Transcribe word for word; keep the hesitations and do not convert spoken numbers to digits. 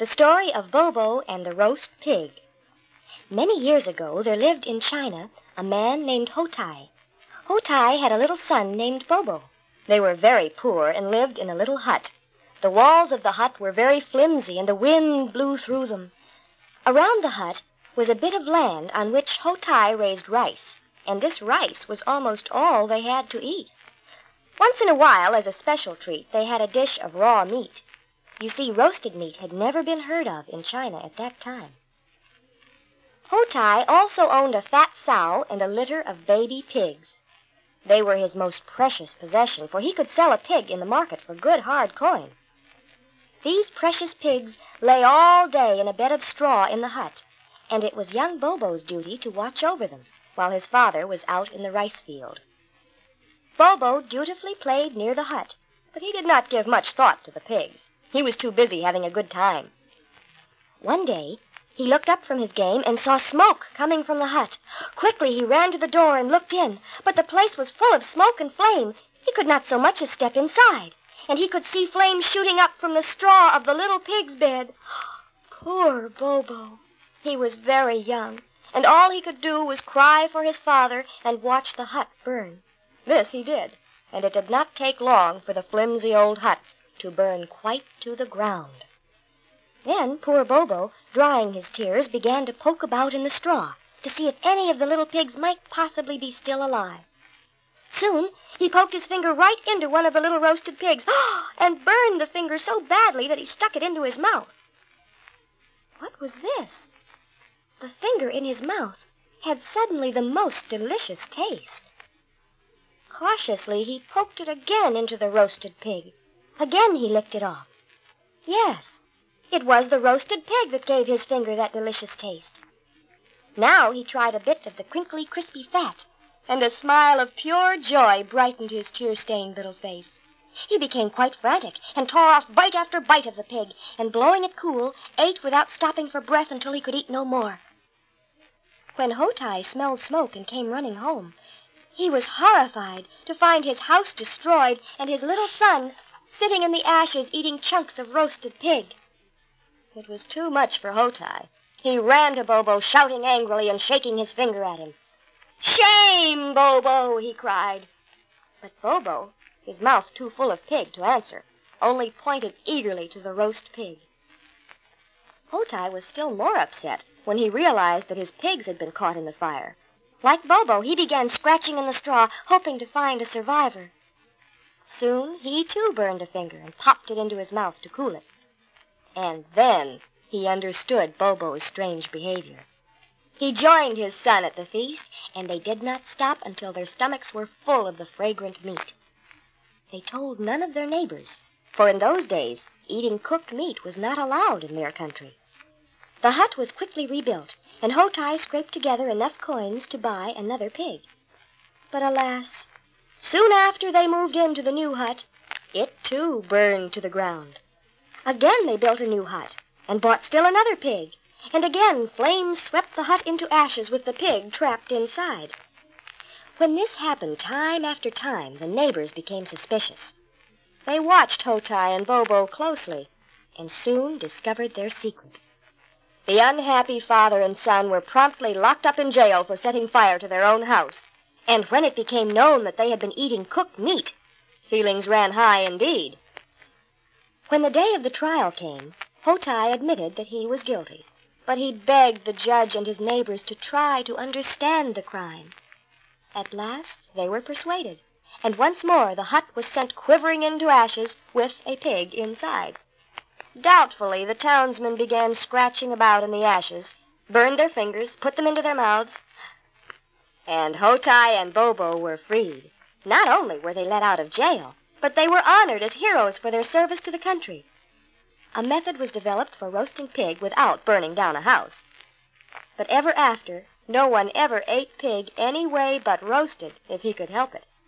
The Story of Bobo and the Roast Pig. Many years ago there lived in China a man named Houtai. Houtai had a little son named Bobo. They were very poor and lived in a little hut. The walls of the hut were very flimsy, and the wind blew through them. Around the hut was a bit of land on which Houtai raised rice, and this rice was almost all they had to eat. Once in a while, as a special treat, they had a dish of raw meat. You see, roasted meat had never been heard of in China at that time. Houtai also owned a fat sow and a litter of baby pigs. They were his most precious possession, for he could sell a pig in the market for good hard coin. These precious pigs lay all day in a bed of straw in the hut, and it was young Bobo's duty to watch over them while his father was out in the rice field. Bobo dutifully played near the hut, but he did not give much thought to the pigs. He was too busy having a good time. One day he looked up from his game and saw smoke coming from the hut. Quickly he ran to the door and looked in, but the place was full of smoke and flame. He could not so much as step inside, and he could see flames shooting up from the straw of the little pig's bed. Poor Bobo! He was very young, and all he could do was cry for his father and watch the hut burn. This he did, and it did not take long for the flimsy old hut to burn quite to the ground. Then poor Bobo, drying his tears, began to poke about in the straw to see if any of the little pigs might possibly be still alive. Soon he poked his finger right into one of the little roasted pigs and burned the finger so badly that he stuck it into his mouth. What was this? The finger in his mouth had suddenly the most delicious taste. Cautiously he poked it again into the roasted pig. Again he licked it off. Yes, it was the roasted pig that gave his finger that delicious taste. Now he tried a bit of the crinkly, crispy fat, and a smile of pure joy brightened his tear-stained little face. He became quite frantic and tore off bite after bite of the pig, and blowing it cool, ate without stopping for breath until he could eat no more. When Houtai smelled smoke and came running home, he was horrified to find his house destroyed and his little son sitting in the ashes eating chunks of roasted pig. It was too much for Houtai. He ran to Bobo, shouting angrily and shaking his finger at him. "Shame, Bobo!" he cried. But Bobo, his mouth too full of pig to answer, only pointed eagerly to the roast pig. Houtai was still more upset when he realized that his pigs had been caught in the fire. Like Bobo, he began scratching in the straw, hoping to find a survivor. Soon he too burned a finger and popped it into his mouth to cool it. And then he understood Bobo's strange behavior. He joined his son at the feast, and they did not stop until their stomachs were full of the fragrant meat. They told none of their neighbors, for in those days eating cooked meat was not allowed in their country. The hut was quickly rebuilt, and Houtai scraped together enough coins to buy another pig. But alas, soon after they moved into the new hut, it too burned to the ground. Again they built a new hut, and bought still another pig, and again flames swept the hut into ashes with the pig trapped inside. When this happened time after time, the neighbors became suspicious. They watched Houtai and Bobo closely, and soon discovered their secret. The unhappy father and son were promptly locked up in jail for setting fire to their own house, and when it became known that they had been eating cooked meat, feelings ran high indeed. When the day of the trial came, Houtai admitted that he was guilty, but he begged the judge and his neighbors to try to understand the crime. At last they were persuaded, and once more the hut was sent quivering into ashes with a pig inside. Doubtfully, the townsmen began scratching about in the ashes, burned their fingers, put them into their mouths, and Houtai and Bobo were freed. Not only were they let out of jail, but they were honored as heroes for their service to the country. A method was developed for roasting pig without burning down a house. But ever after, no one ever ate pig any way but roasted if he could help it.